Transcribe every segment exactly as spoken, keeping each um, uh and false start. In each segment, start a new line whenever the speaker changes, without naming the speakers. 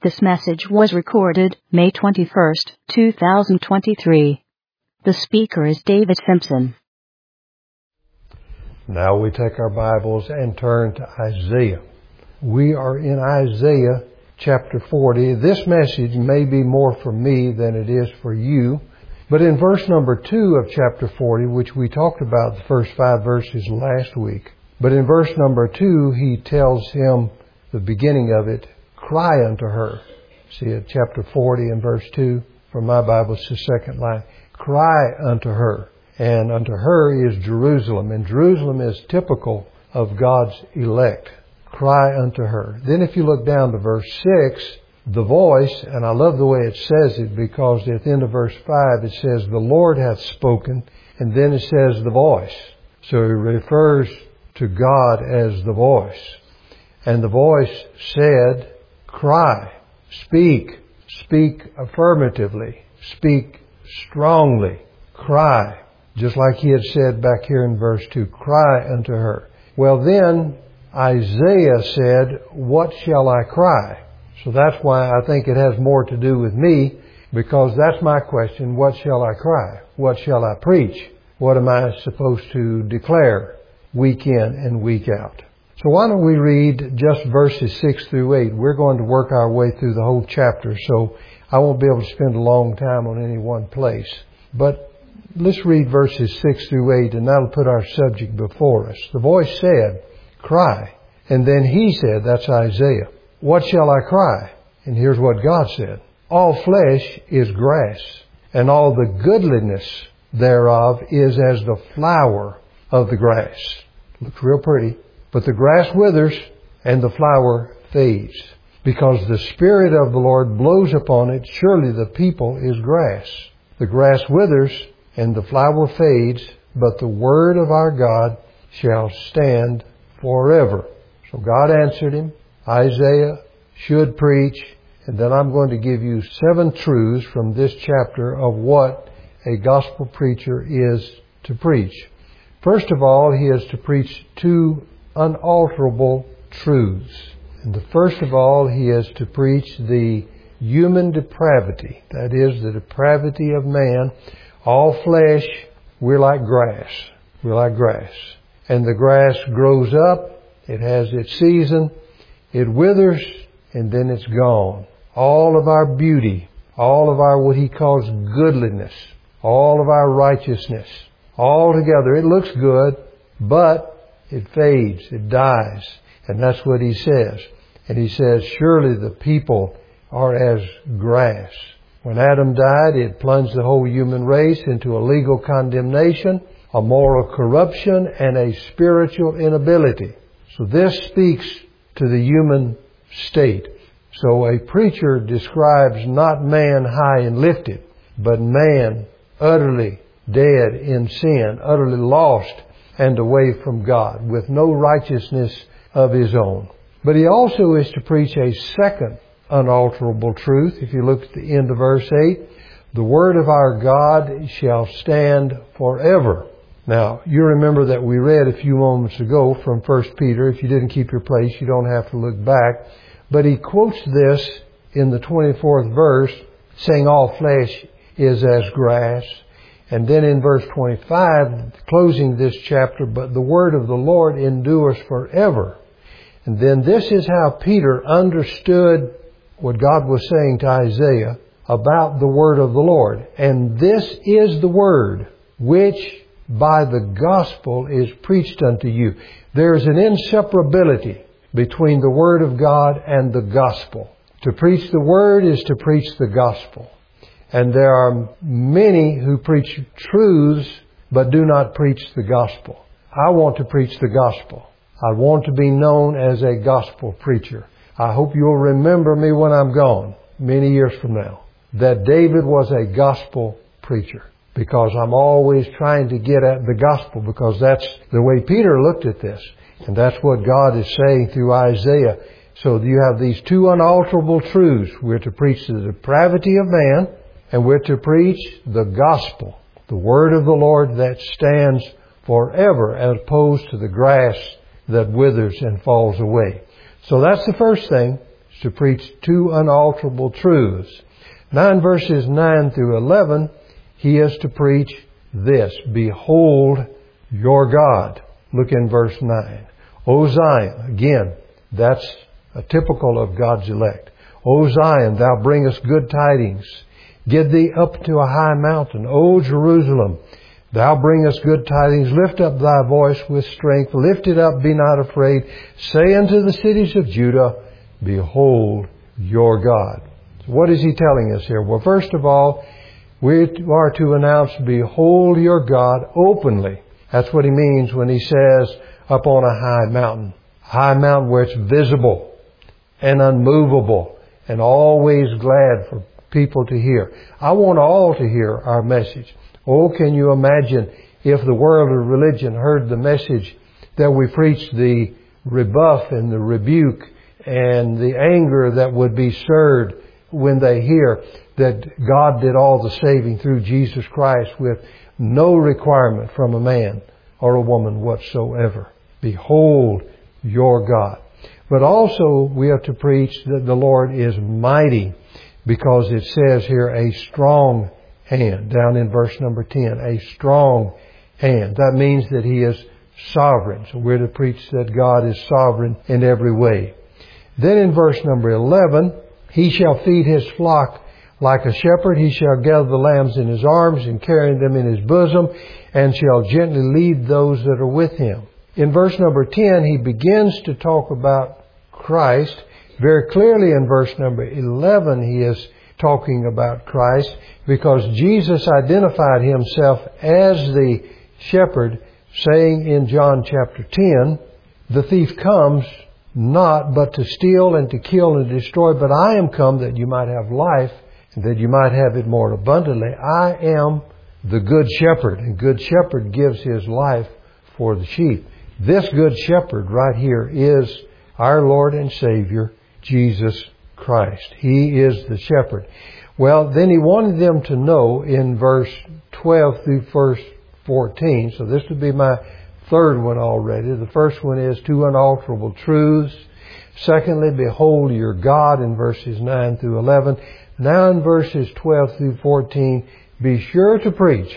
This message was recorded May twenty-first, two thousand twenty-three. The speaker is David Simpson.
Now we take our Bibles and turn to Isaiah. We are in Isaiah chapter forty. This message may be more for me than it is for you. But in verse number two of chapter forty, which we talked about the first five verses last week, but in verse number two, he tells him, the beginning of it, cry unto her. See it, chapter forty and verse two. From my Bible, it's the second line. Cry unto her. And unto her is Jerusalem. And Jerusalem is typical of God's elect. Cry unto her. Then if you look down to verse six, the voice, and I love the way it says it, because at the end of verse five it says, the Lord hath spoken, and then it says the voice. So it refers to God as the voice. And the voice said, cry, speak, speak affirmatively, speak strongly, cry. Just like he had said back here in verse two, cry unto her. Well then, Isaiah said, what shall I cry? So that's why I think it has more to do with me, because that's my question. What shall I cry? What shall I preach? What am I supposed to declare week in and week out? So why don't we read just verses six through eight. We're going to work our way through the whole chapter, so I won't be able to spend a long time on any one place. But let's read verses six through eight, and that'll put our subject before us. The voice said, cry. And then he said, that's Isaiah, what shall I cry? And here's what God said. All flesh is grass, and all the goodliness thereof is as the flower of the grass. Looks real pretty. But the grass withers, and the flower fades. Because the Spirit of the Lord blows upon it, surely the people is grass. The grass withers, and the flower fades, but the word of our God shall stand forever. So God answered him. Isaiah should preach. And then I'm going to give you seven truths from this chapter of what a gospel preacher is to preach. First of all, he is to preach two unalterable truths. And the first of all, he is to preach the human depravity. That is, the depravity of man. All flesh, we're like grass. We're like grass. And the grass grows up. It has its season. It withers, and then it's gone. All of our beauty, all of our what he calls goodliness, all of our righteousness, all together, it looks good, but it fades, it dies. And that's what he says. And he says, surely the people are as grass. When Adam died, it plunged the whole human race into a legal condemnation, a moral corruption, and a spiritual inability. So this speaks to the human state. So a preacher describes not man high and lifted, but man utterly dead in sin, utterly lost and away from God, with no righteousness of his own. But he also is to preach a second unalterable truth. If you look at the end of verse eight, the word of our God shall stand forever. Now, you remember that we read a few moments ago from First Peter. If you didn't keep your place, you don't have to look back. But he quotes this in the twenty-fourth verse, saying all flesh is as grass. And then in verse twenty-five, closing this chapter, but the word of the Lord endures forever. And then this is how Peter understood what God was saying to Isaiah about the word of the Lord. And this is the word which by the gospel is preached unto you. There is an inseparability between the word of God and the gospel. To preach the word is to preach the gospel. And there are many who preach truths but do not preach the gospel. I want to preach the gospel. I want to be known as a gospel preacher. I hope you'll remember me when I'm gone, many years from now, that David was a gospel preacher. Because I'm always trying to get at the gospel, because that's the way Peter looked at this. And that's what God is saying through Isaiah. So you have these two unalterable truths. We're to preach the depravity of man, and we're to preach the gospel, the word of the Lord that stands forever, as opposed to the grass that withers and falls away. So that's the first thing. to preach two unalterable truths. Now in verses nine through eleven, he is to preach this: behold your God. Look in verse nine. O Zion, again, that's a typical of God's elect. O Zion, thou bringest good tidings. Get thee up to a high mountain. O Jerusalem, thou bringest good tidings. Lift up thy voice with strength. Lift it up, be not afraid. Say unto the cities of Judah, behold your God. So what is he telling us here? Well, first of all, we are to announce, behold your God openly. That's what he means when he says, up on a high mountain. High mountain where it's visible and unmovable and always glad for people to hear. I want all to hear our message. Oh, can you imagine if the world of religion heard the message that we preach, the rebuff and the rebuke and the anger that would be stirred when they hear that God did all the saving through Jesus Christ with no requirement from a man or a woman whatsoever. Behold your God. But also we are to preach that the Lord is mighty, because it says here a strong hand, down in verse number ten, a strong hand. That means that he is sovereign. So we're to preach that God is sovereign in every way. Then in verse number eleven, he shall feed his flock like a shepherd. He shall gather the lambs in his arms and carry them in his bosom, and shall gently lead those that are with him. In verse number ten, he begins to talk about Christ. Very clearly in verse number eleven, he is talking about Christ, because Jesus identified himself as the shepherd, saying in John chapter ten, the thief comes not but to steal and to kill and destroy, but I am come that you might have life, and that you might have it more abundantly. I am the good shepherd, and good shepherd gives his life for the sheep. This good shepherd right here is our Lord and Savior, Jesus Christ. He is the shepherd. Well, then he wanted them to know in verse twelve through verse fourteen. So this would be my third one already. The first one is two unalterable truths. Secondly, behold your God in verses nine through eleven. Now in verses twelve through fourteen, be sure to preach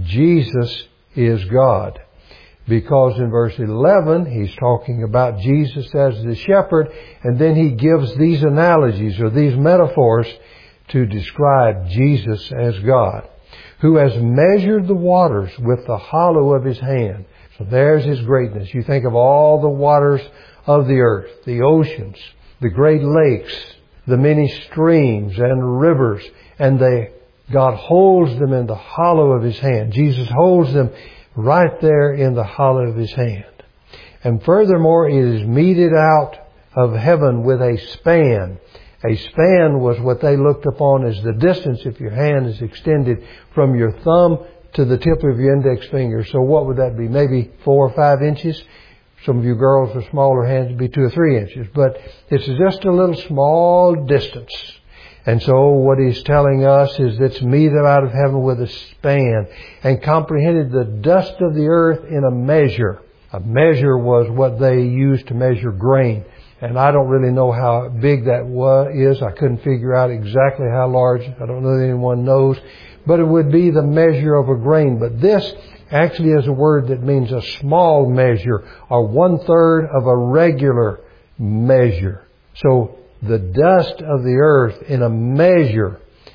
Jesus is God. Because in verse eleven, he's talking about Jesus as the shepherd, and then he gives these analogies or these metaphors to describe Jesus as God, who has measured the waters with the hollow of his hand. So there's his greatness. You think of all the waters of the earth, the oceans, the great lakes, the many streams and rivers, and they, God holds them in the hollow of his hand. Jesus holds them right there in the hollow of his hand. And furthermore, it is meted out of heaven with a span. A span was what they looked upon as the distance if your hand is extended from your thumb to the tip of your index finger. So what would that be? Maybe four or five inches? Some of you girls with smaller hands would be two or three inches. But it's just a little small distance. And so what he's telling us is that it's meted out of heaven with a span, and comprehended the dust of the earth in a measure. A measure was what they used to measure grain. And I don't really know how big that was, is. I couldn't figure out exactly how large. I don't know that anyone knows. But it would be the measure of a grain. But this actually is a word that means a small measure, or one third of a regular measure. So the dust of the earth in a measure,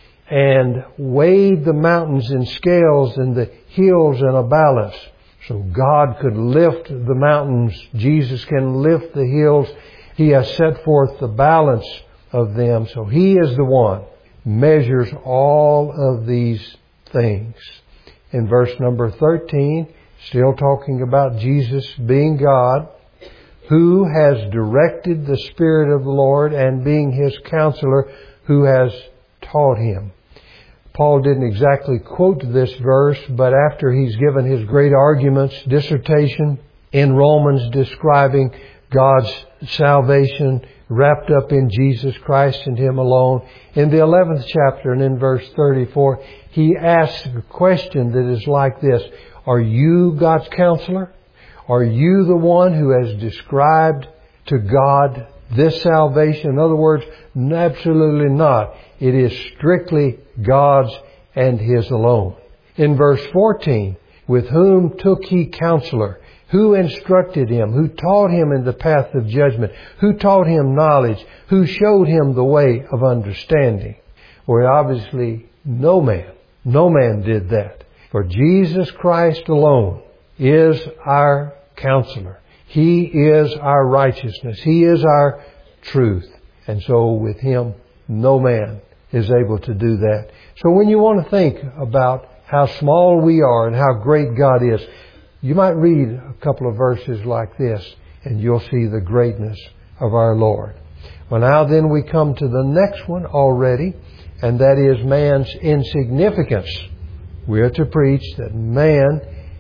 and weighed the mountains in scales and the hills in a balance. So God could lift the mountains. Jesus can lift the hills. He has set forth the balance of them. So He is the one measures all of these things. In verse number thirteen, still talking about Jesus being God, who has directed the Spirit of the Lord, and being His counselor, who has taught Him. Paul didn't exactly quote this verse, but after he's given his great arguments, dissertation in Romans describing God's salvation wrapped up in Jesus Christ and Him alone, in the eleventh chapter and in verse thirty-four, he asks a question that is like this: are you God's counselor? Are you the one who has described to God this salvation? In other words, absolutely not. It is strictly God's and His alone. In verse fourteen, with whom took He counselor? Who instructed Him? Who taught Him in the path of judgment? Who taught Him knowledge? Who showed Him the way of understanding? Well, obviously, no man. No man did that. For Jesus Christ alone is our counselor. He is our righteousness. He is our truth. And so with Him, no man is able to do that. So when you want to think about how small we are and how great God is, you might read a couple of verses like this and you'll see the greatness of our Lord. Well, now then we come to the next one already, and that is man's insignificance. We are to preach that man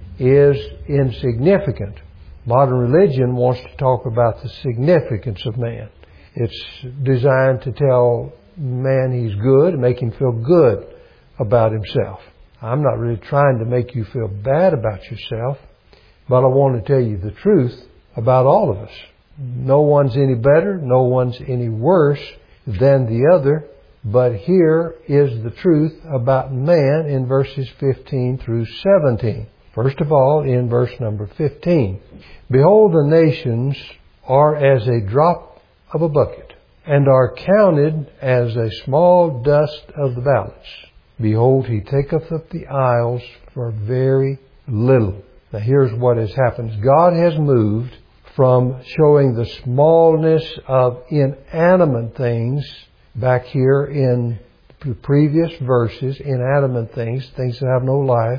is insignificant. Modern religion wants to talk about the significance of man. It's designed to tell man he's good and make him feel good about himself. I'm not really trying to make you feel bad about yourself, but I want to tell you the truth about all of us. No one's any better, no one's any worse than the other, but here is the truth about man in verses fifteen through seventeen. First of all, in verse number fifteen, behold, the nations are as a drop of a bucket, and are counted as a small dust of the balance. Behold, He taketh up the isles for very little. Now here's what has happened. God has moved from showing the smallness of inanimate things back here in the previous verses, inanimate things, things that have no life,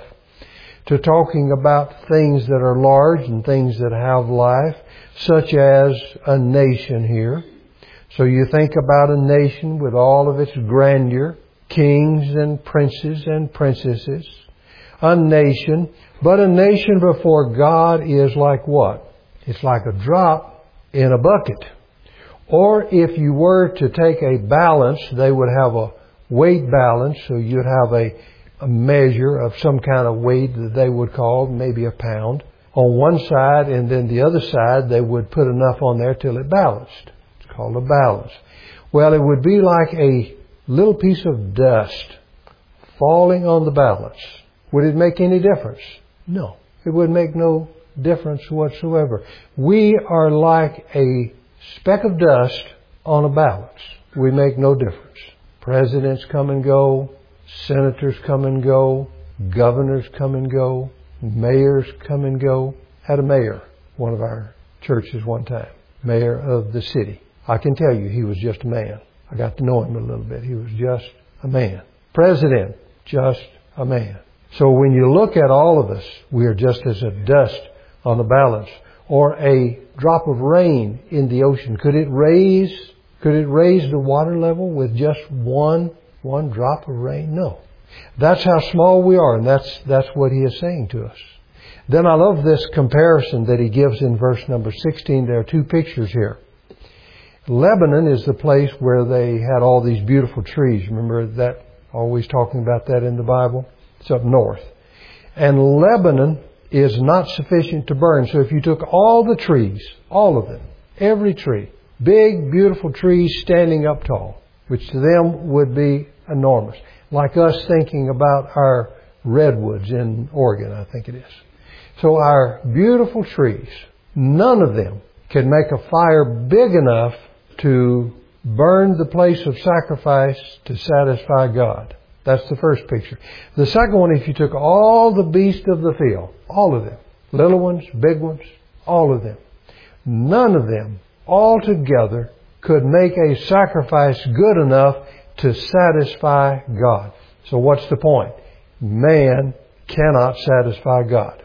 to talking about things that are large and things that have life, such as a nation here. So you think about a nation with all of its grandeur, kings and princes and princesses. A nation, but a nation before God is like what? It's like a drop in a bucket. Or if you were to take a balance, they would have a weight balance, so you'd have a, a measure of some kind of weight that they would call maybe a pound on one side, and then the other side they would put enough on there till it balanced. It's called a balance. Well, it would be like a little piece of dust falling on the balance. Would it make any difference? No. It would make no difference whatsoever. We are like a speck of dust on a balance. We make no difference. Presidents come and go. Senators come and go. Governors come and go. Mayors come and go. Had a mayor, one of our churches one time. Mayor of the city. I can tell you he was just a man. I got to know him a little bit. He was just a man. President, just a man. So when you look at all of us, we are just as a dust on the balance, or a drop of rain in the ocean. Could it raise, could it raise the water level with just one, one drop of rain? No. That's how small we are, and that's, that's what He is saying to us. Then I love this comparison that He gives in verse number sixteen. There are two pictures here. Lebanon is the place where they had all these beautiful trees. Remember that? Always talking about that in the Bible. It's up north. And Lebanon is not sufficient to burn. So if you took all the trees, all of them, every tree, big, beautiful trees standing up tall, which to them would be enormous. Like us thinking about our redwoods in Oregon, I think it is. So our beautiful trees, none of them can make a fire big enough to burn the place of sacrifice to satisfy God. That's the first picture. The second one, if you took all the beasts of the field, all of them, little ones, big ones, all of them, none of them all together could make a sacrifice good enough to satisfy God. So what's the point? Man cannot satisfy God.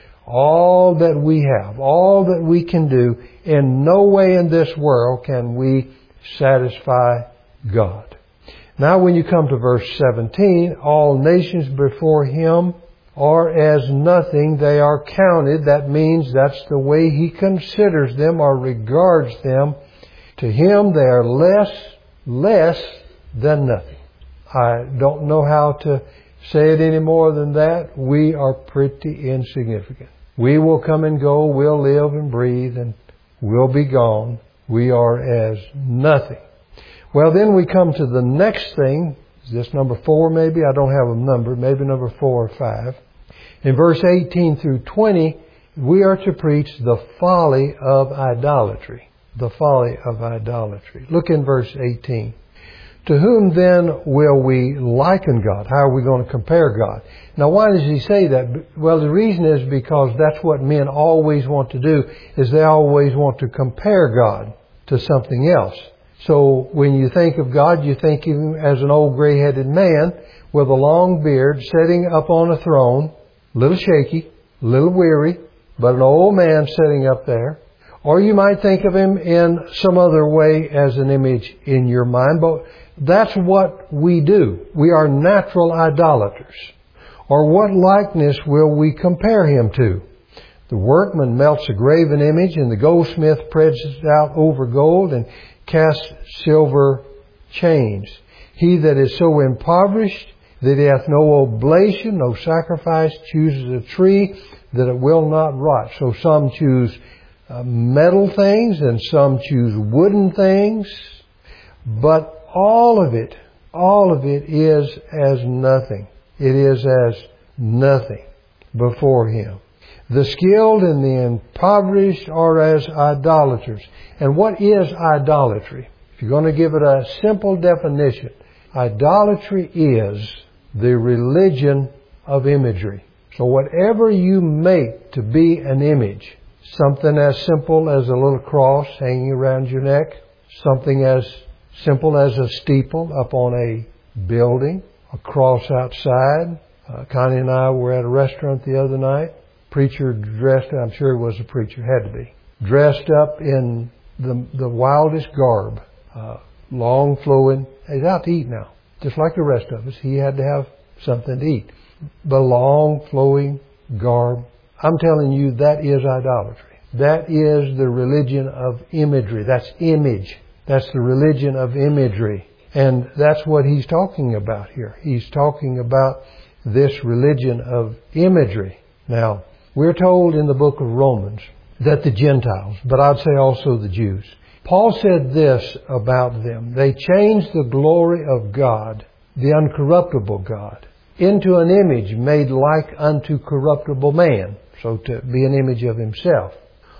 All that we have, all that we can do, in no way in this world can we satisfy God. Now when you come to verse seventeen, all nations before Him are as nothing. They are counted. That means that's the way He considers them or regards them. To Him they are less, less than nothing. I don't know how to say it any more than that. We are pretty insignificant. We will come and go. We'll live and breathe and we'll be gone. We are as nothing. Well, then we come to the next thing. Is this number four maybe? I don't have a number. Maybe number four or five. In verse eighteen through twenty, we are to preach the folly of idolatry. The folly of idolatry. Look in verse eighteen. To whom then will we liken God? How are we going to compare God? Now, why does he say that? Well, the reason is because that's what men always want to do, is they always want to compare God to something else. So when you think of God, you think of Him as an old gray-headed man with a long beard sitting up on a throne, a little shaky, a little weary, but an old man sitting up there. Or you might think of Him in some other way as an image in your mind. But that's what we do. We are natural idolaters. Or what likeness will we compare Him to? The workman melts a graven image, and the goldsmith presses out over gold and casts silver chains. He that is so impoverished that he hath no oblation, no sacrifice, chooses a tree that it will not rot. So some choose uh, metal things and some choose wooden things. But all of it, all of it is as nothing. It is as nothing before Him. The skilled and the impoverished are as idolaters. And what is idolatry? If you're going to give it a simple definition, idolatry is the religion of imagery. So whatever you make to be an image, something as simple as a little cross hanging around your neck, something as simple as a steeple up on a building, a cross outside. Uh, Connie and I were at a restaurant the other night. Preacher dressed, I'm sure it was a preacher, had to be, dressed up in the the wildest garb, uh, long flowing. He's out to eat now, just like the rest of us. He had to have something to eat. The long flowing garb. I'm telling you, that is idolatry. That is the religion of imagery. That's image. That's the religion of imagery. And that's what he's talking about here. He's talking about this religion of imagery. Now, we're told in the book of Romans that the Gentiles, but I'd say also the Jews, Paul said this about them. They changed the glory of God, the uncorruptible God, into an image made like unto corruptible man, so to be an image of himself,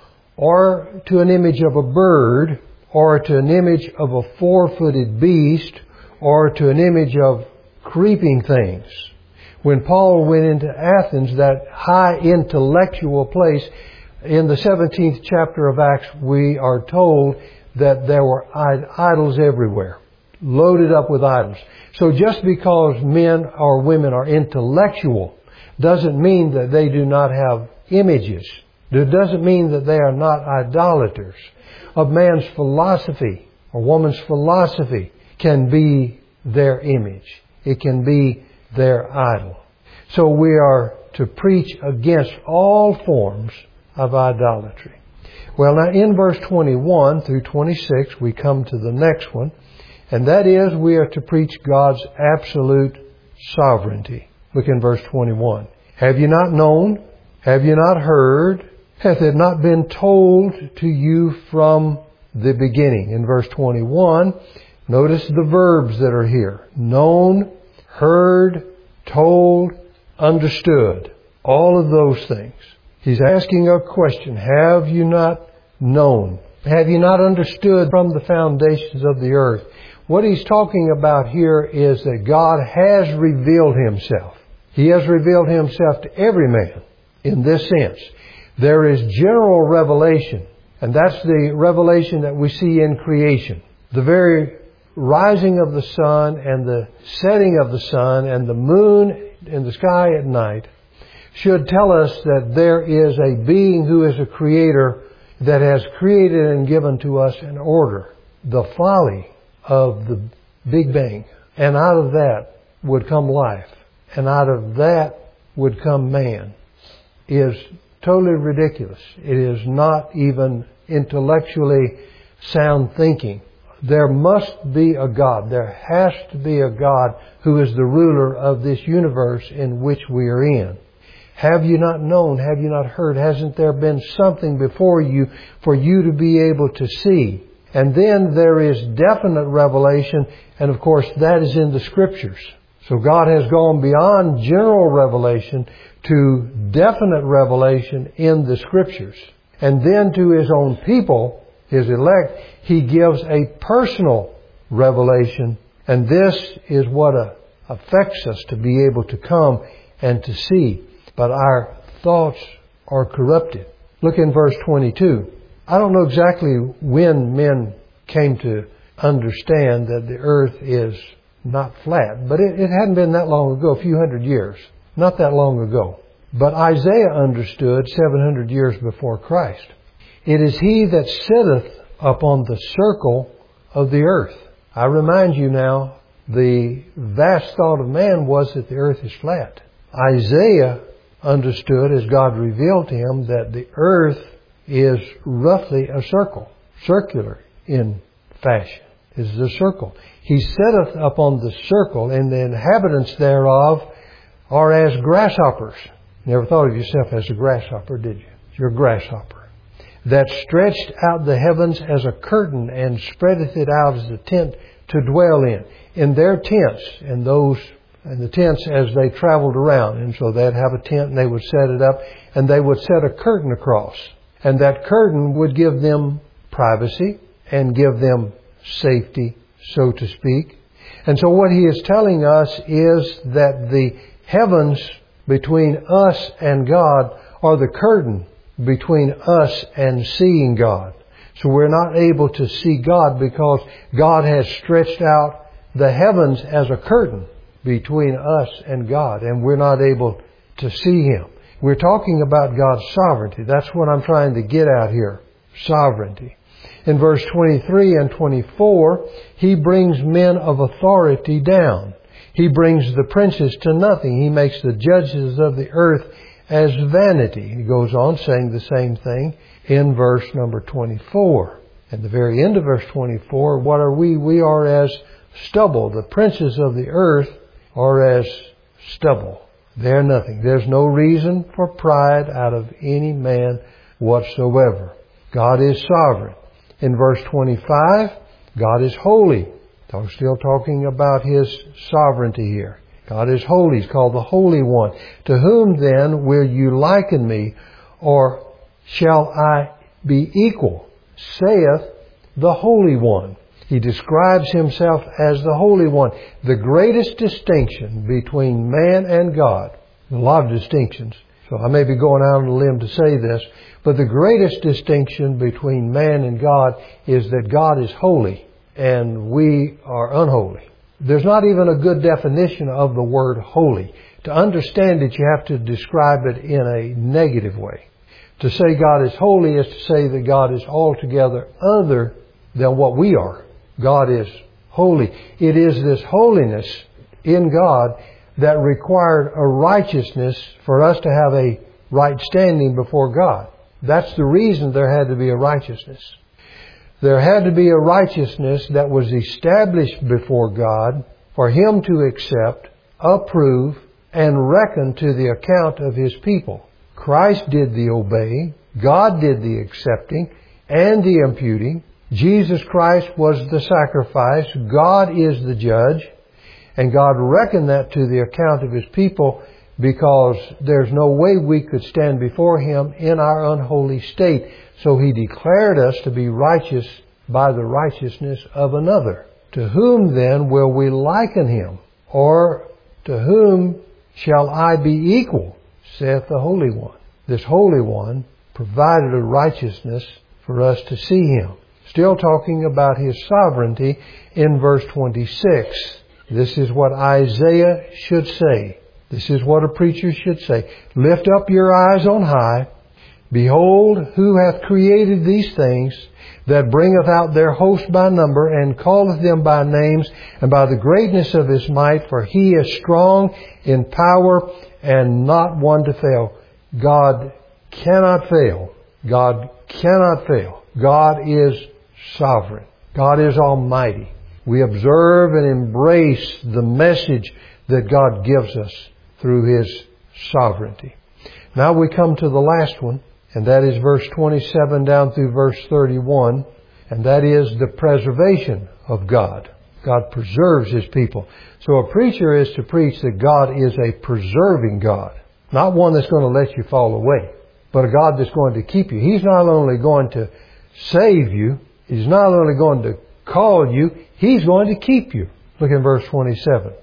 or to an image of a bird, or to an image of a four-footed beast, or to an image of creeping things. When Paul went into Athens, that high intellectual place, in the seventeenth chapter of Acts, we are told that there were idols everywhere, loaded up with idols. So just because men or women are intellectual doesn't mean that they do not have images. It doesn't mean that they are not idolaters. A man's philosophy or woman's philosophy can be their image. It can be their idol. So we are to preach against all forms of idolatry. Well, now in verse twenty-one through twenty-six, we come to the next one, and that is we are to preach God's absolute sovereignty. Look in verse twenty-one. Have you not known? Have you not heard? Hath it not been told to you from the beginning? In verse twenty-one, notice the verbs that are here. Known, heard, told, understood. All of those things. He's asking a question. Have you not known? Have you not understood from the foundations of the earth? What he's talking about here is that God has revealed Himself. He has revealed Himself to every man in this sense. There is general revelation, and that's the revelation that we see in creation. The very rising of the sun and the setting of the sun and the moon in the sky at night should tell us that there is a being who is a creator that has created and given to us an order. The folly of the Big Bang. And out of that would come life. And out of that would come man. Is totally ridiculous. It is not even intellectually sound thinking. There must be a God. There has to be a God who is the ruler of this universe in which we are in. Have you not known? Have you not heard? Hasn't there been something before you for you to be able to see And then there is definite revelation, and of course that is in the Scriptures. So God has gone beyond general revelation to definite revelation in the Scriptures. And then to His own people, His elect, He gives a personal revelation. And this is what uh, affects us to be able to come and to see. But our thoughts are corrupted. Look in verse twenty-two. I don't know exactly when men came to understand that the earth is not flat, but it, it hadn't been that long ago, a few hundred years. Not that long ago. But Isaiah understood seven hundred years before Christ. It is He that sitteth upon the circle of the earth. I remind you now, the vast thought of man was that the earth is flat. Isaiah understood, as God revealed to him, that the earth is roughly a circle, circular in fashion. It is a circle. He sitteth upon the circle, and the inhabitants thereof are as grasshoppers. Never thought of yourself as a grasshopper, did you? You're a grasshopper. That stretched out the heavens as a curtain, and spreadeth it out as a tent to dwell in. In their tents, and those and the tents as they traveled around. And so they'd have a tent and they would set it up, and they would set a curtain across. And that curtain would give them privacy and give them safety, so to speak. And so what he is telling us is that the heavens between us and God are the curtain between us and seeing God. So we're not able to see God because God has stretched out the heavens as a curtain between us and God, and we're not able to see Him. We're talking about God's sovereignty. That's what I'm trying to get at here. Sovereignty. In verse twenty-three and twenty-four, He brings men of authority down. He brings the princes to nothing. He makes the judges of the earth as vanity. He goes on saying the same thing in verse number twenty-four. At the very end of verse twenty-four, what are we? We are as stubble. The princes of the earth are as stubble. They're nothing. There's no reason for pride out of any man whatsoever. God is sovereign. In verse twenty-five, God is holy. I'm still talking about His sovereignty here. God is holy. He's called the Holy One. To whom then will you liken me, or shall I be equal, saith the Holy One. He describes Himself as the Holy One. The greatest distinction between man and God, a lot of distinctions, so I may be going out on a limb to say this, but the greatest distinction between man and God is that God is holy and we are unholy. There's not even a good definition of the word holy. To understand it, you have to describe it in a negative way. To say God is holy is to say that God is altogether other than what we are. God is holy. It is this holiness in God that required a righteousness for us to have a right standing before God. That's the reason there had to be a righteousness. There had to be a righteousness that was established before God for Him to accept, approve, and reckon to the account of His people. Christ did the obeying, God did the accepting and the imputing. Jesus Christ was the sacrifice, God is the judge, and God reckoned that to the account of His people because there's no way we could stand before Him in our unholy state. So He declared us to be righteous by the righteousness of another. To whom then will we liken Him? Or to whom shall I be equal? Saith the Holy One. This Holy One provided a righteousness for us to see Him. Still talking about His sovereignty in verse twenty-six. This is what Isaiah should say. This is what a preacher should say. Lift up your eyes on high. Behold, who hath created these things, that bringeth out their host by number, and calleth them by names, and by the greatness of His might, for He is strong in power, and not one to fail. God cannot fail. God cannot fail. God is sovereign. God is almighty. We observe and embrace the message that God gives us through His sovereignty. Now we come to the last one, and that is verse twenty-seven down through verse thirty-one. and that is the preservation of God. God preserves His people. So a preacher is to preach that God is a preserving God. Not one that's going to let you fall away, but a God that's going to keep you. He's not only going to save you, He's not only going to call you, He's going to keep you. Look in verse twenty-seven.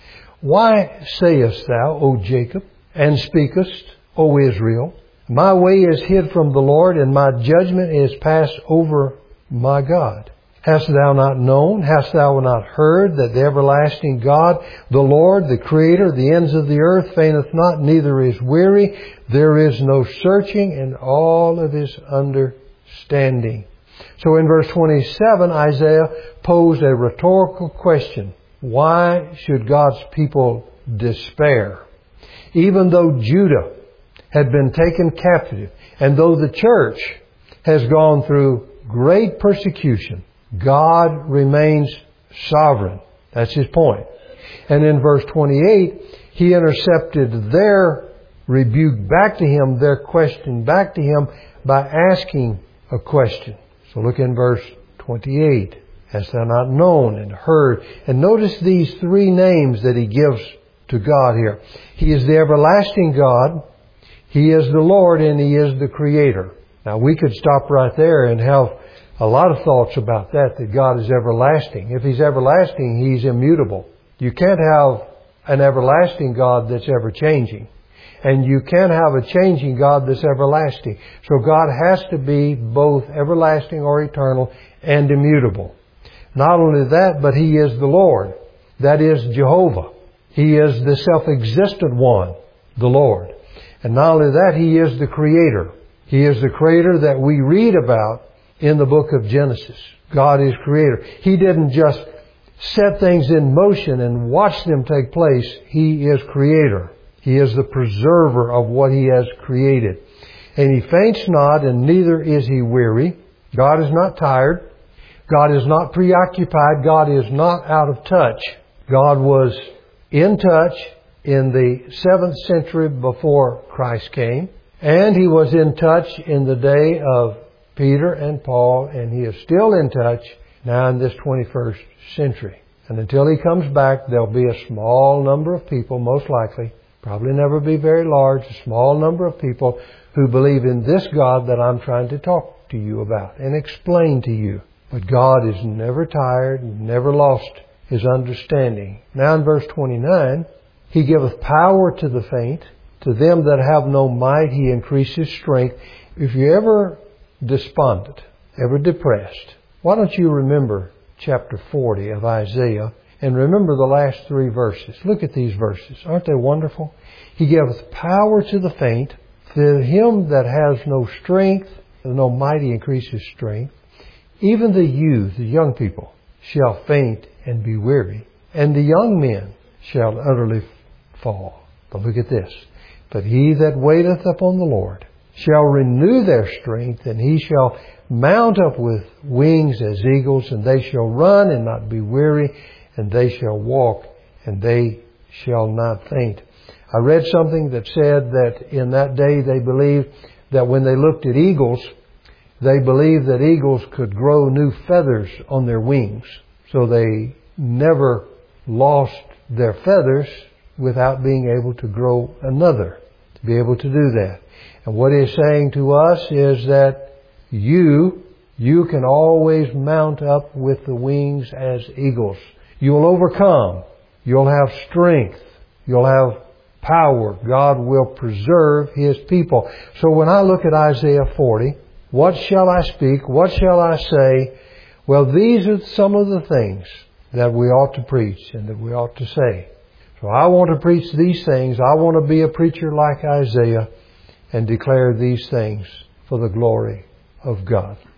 Why sayest thou, O Jacob, and speakest, O Israel, my way is hid from the Lord, and my judgment is passed over my God? Hast thou not known, hast thou not heard, that the everlasting God, the Lord, the Creator, the ends of the earth, fainteth not, neither is weary. There is no searching in all of His understanding. So in verse twenty-seven, Isaiah posed a rhetorical question. Why should God's people despair? Even though Judah had been taken captive, and though the church has gone through great persecution, God remains sovereign. That's his point. And in verse twenty-eight, He intercepted their rebuke back to Him, their question back to Him, by asking a question. So look in verse twenty-eight. Hast thou not known and heard? And notice these three names that He gives to God here. He is the everlasting God, He is the Lord, and He is the Creator. Now we could stop right there and have a lot of thoughts about that, that God is everlasting. If He's everlasting, He's immutable. You can't have an everlasting God that's ever changing. And you can't have a changing God that's everlasting. So God has to be both everlasting or eternal and immutable. Not only that, but He is the Lord. That is Jehovah. He is the self-existent one, the Lord. And not only that, He is the Creator. He is the Creator that we read about in the book of Genesis. God is Creator. He didn't just set things in motion and watch them take place. He is Creator. He is the preserver of what He has created. And He faints not, and neither is He weary. God is not tired. God is not preoccupied. God is not out of touch. God was in touch in the seventh century before Christ came. And He was in touch in the day of Peter and Paul, and He is still in touch now in this twenty-first century. And until He comes back, there'll be a small number of people, most likely, probably never be very large, a small number of people who believe in this God that I'm trying to talk to you about and explain to you. But God is never tired, never lost His understanding. Now in verse twenty-nine, He giveth power to the faint. To them that have no might, He increases strength. If you're ever despondent, ever depressed, why don't you remember chapter forty of Isaiah and remember the last three verses. Look at these verses. Aren't they wonderful? He giveth power to the faint. To him that has no strength, no might, He increases strength. Even the youth, the young people, shall faint and be weary, and the young men shall utterly fall. But look at this. But he that waiteth upon the Lord shall renew their strength, and he shall mount up with wings as eagles, and they shall run and not be weary, and they shall walk and they shall not faint. I read something that said that in that day they believed that when they looked at eagles, they believed that eagles could grow new feathers on their wings. So they never lost their feathers without being able to grow another, to be able to do that. And what He's saying to us is that you, you can always mount up with the wings as eagles. You'll overcome. You'll have strength. You'll have power. God will preserve His people. So when I look at Isaiah forty, what shall I speak? What shall I say? Well, these are some of the things that we ought to preach and that we ought to say. So I want to preach these things. I want to be a preacher like Isaiah and declare these things for the glory of God.